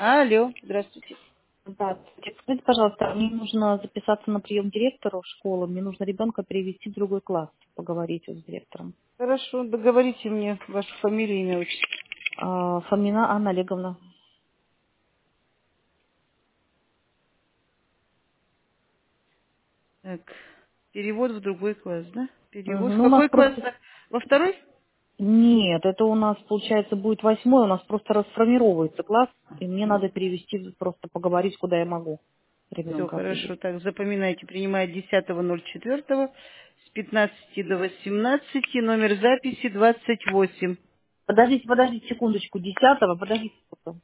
Алло, здравствуйте. Да, скажите, пожалуйста, мне нужно записаться на прием директора в школу, мне нужно ребенка перевести в другой класс, поговорить с директором. Хорошо, договорите мне вашу фамилию, имя, отчество. Фомина Анна Олеговна. Так, перевод в другой класс, да? Перевод. В Ну, у нас какой класс? просто... Во второй? Нет, это у нас, получается, будет 8-й, у нас просто расформировывается класс, и мне надо перевести, просто поговорить, куда я могу Все, ребенка хорошо. определить. Так, запоминайте, принимает 10.04 с 15 до 18, номер записи 28. Подождите секундочку, 10-го, подождите секунду.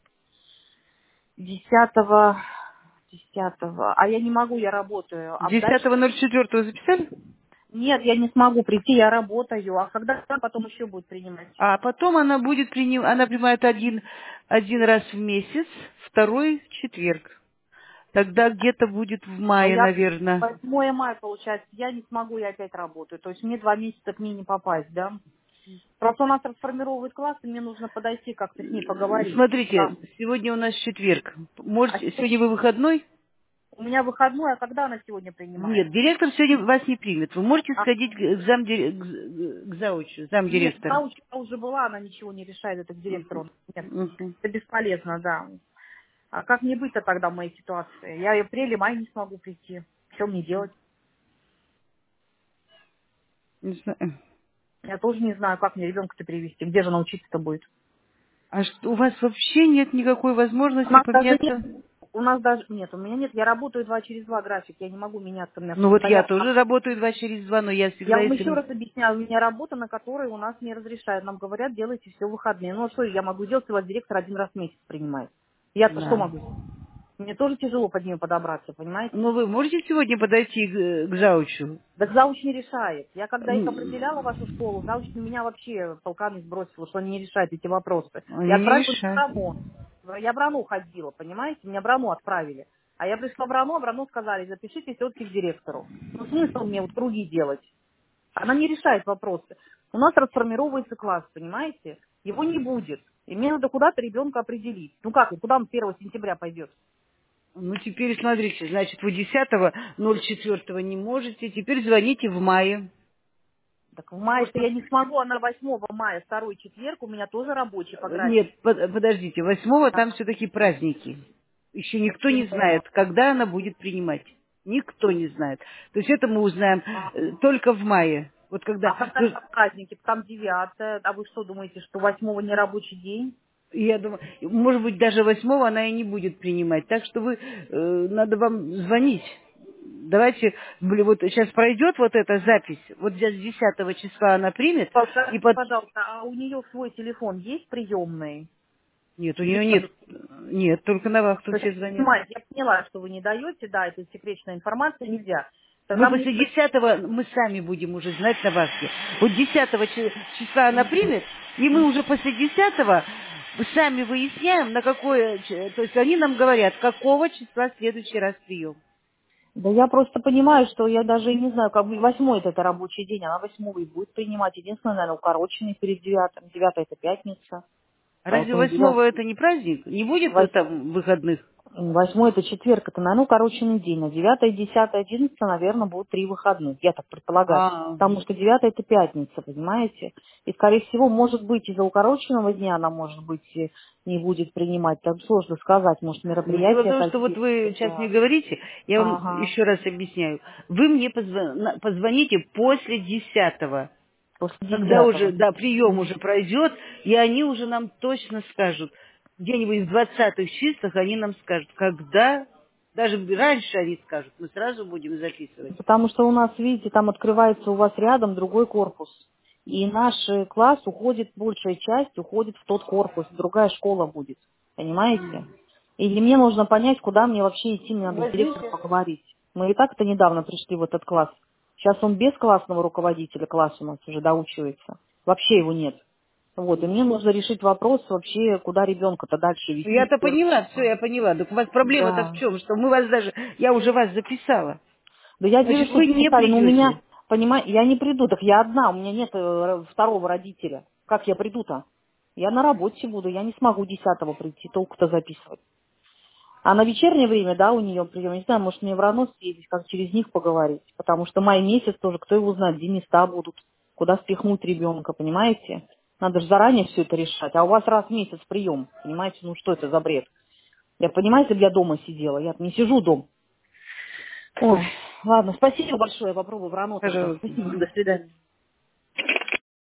10-го, 10-го, а я не могу, я работаю, а дальше... 10.04 записали? Нет, я не смогу прийти, я работаю. А когда потом еще будет принимать? А потом она будет она принимает один раз в месяц, второй в четверг. Тогда где-то будет в А мае, я наверное. 8 мая, получается, я не смогу, я опять работаю. То есть мне 2 месяца к ней не попасть, да? Просто у нас расформировывает класс, и мне нужно подойти как-то с ней поговорить. Да. Смотрите, сегодня у нас четверг. А Можете, сегодня вы выходной? у меня выходной, а когда она сегодня принимает? Нет, директор сегодня вас не примет. Вы можете А, сходить к заучу, нет, замдиректора. зауч уже была, она ничего не решает, это к директору. Нет, Мгм. это бесполезно, да. А как мне быть-то тогда в моей ситуации? Я и апреле-май не смогу прийти. Что мне делать? Не знаю. Я тоже не знаю, как мне ребенка-то привести, где же научиться-то будет. А что, у вас вообще нет никакой У возможности нас даже нет, поменяться? у нас даже нет, у меня нет, я работаю 2 через 2 график, я не могу меняться, у меня Ну вот я постоянно. тоже работаю 2 через 2, но я Я всегда, вам если... еще раз объясняю, у меня работа, на которой у нас не разрешают. Нам говорят, делайте все в выходные. Ну а что я могу делать, если вас директор один раз в месяц принимает? Я-то что Да. могу сделать? Мне тоже тяжело под нее подобраться, понимаете? Но вы можете сегодня подойти к заучу? Так зауч не решает. Я когда их определяла в вашу школу, зауч на меня вообще полканы сбросил, что они не решают эти вопросы. Я Они не отправила в решают. РАНО. Я в РАНО ходила, понимаете? Меня в РАНО отправили. А я пришла в РАНО сказали, запишите все-таки к директору. Ну смысл мне вот круги делать? Она не решает вопросы. У нас расформировывается класс, понимаете? Его не будет. И мне надо куда-то ребенка определить. Ну как, куда он 1 сентября пойдет? Ну, теперь смотрите, значит, вы 10.04 не можете, теперь звоните в мае. Так в мае-то я не смогу, а на 8 мая, второй четверг, у меня тоже рабочий по Нет, графику. подождите, 8 А там все-таки праздники. Еще никто не почему? знает, когда она будет принимать. Никто не знает. То есть это мы узнаем А, только в мае. Вот когда... а когда там праздники? Там 9, а вы что думаете, что 8 не рабочий день? Я думаю, может быть, даже 8 она и не будет принимать. Так что надо вам звонить. Давайте, вот сейчас пройдет вот эта запись, вот с 10 числа она примет, и Скажите, под... пожалуйста, а у нее свой телефон есть приемный? Нет, у нее Где нет, только на вахту То есть, все звонят. понимаете, я поняла, что вы не даете, да, это секретная информация, нельзя. Мы Тогда мне... после 10 мы сами будем уже знать на вахте. Вот 10 числа она примет, и мы уже после 10 сами выясняем, на какое... То есть они нам говорят, какого числа в следующий раз прием. Да я просто понимаю, что я даже и не знаю, как бы 8 это рабочий день, она 8 и будет принимать. Единственное, наверное, укороченный перед 9. 9 это пятница, Разве поэтому 8 9. это не праздник? Не будет там выходных? 8 это четверг, это, наверное, укороченный день. А 9, 10, 11, наверное, будут 3 выходных, я так предполагаю. А, Потому что 9 это пятница, понимаете? И, скорее всего, может быть, из-за укороченного дня она, может быть, и не будет принимать. Так сложно сказать, может, ну, дело в мероприятия том, что вот какие-то. вы сейчас мне Да. говорите, я вам Ага. еще раз объясняю. Вы мне позвоните после 10, После когда 10. уже, да, прием уже пройдет, и они уже нам точно скажут, где-нибудь в 20-х числах они нам скажут, когда, даже раньше они скажут, мы сразу будем записывать. Потому что у нас, видите, там открывается у вас рядом другой корпус. И наш класс уходит, большая часть уходит в тот корпус, другая школа будет. Понимаете? И мне нужно понять, куда мне вообще идти, мне надо с директором Возьмите. поговорить. Мы и так-то недавно пришли в этот класс. Сейчас он без классного руководителя, класс у нас уже доучивается. Вообще его нет. Вот, и мне нужно решить вопрос вообще, куда ребенка-то дальше Ну, вести. я-то поняла, все, я поняла. Так у вас проблема-то в Да. чем? Что мы вас даже, я уже вас записала. Да я вижу, Значит, что вы не записали, но у меня, придете. понимаете, я не приду, так я одна, у меня нет второго родителя. Как я приду-то? Я на работе буду, я не смогу 10 прийти, толку-то записывать. А на вечернее время, да, у нее прием, не знаю, может мне в РАНО съездить, как через них поговорить, потому что май месяц тоже, кто его знает, где места будут, куда спихнуть ребенка, понимаете? Надо же заранее все это решать, а у вас раз в месяц прием, понимаете, ну что это за бред? Я понимаю, если бы я дома сидела, я не сижу дома. Ой, ладно, спасибо большое, я попробую в РАНО тогда. Пожалуйста. Спасибо, до свидания.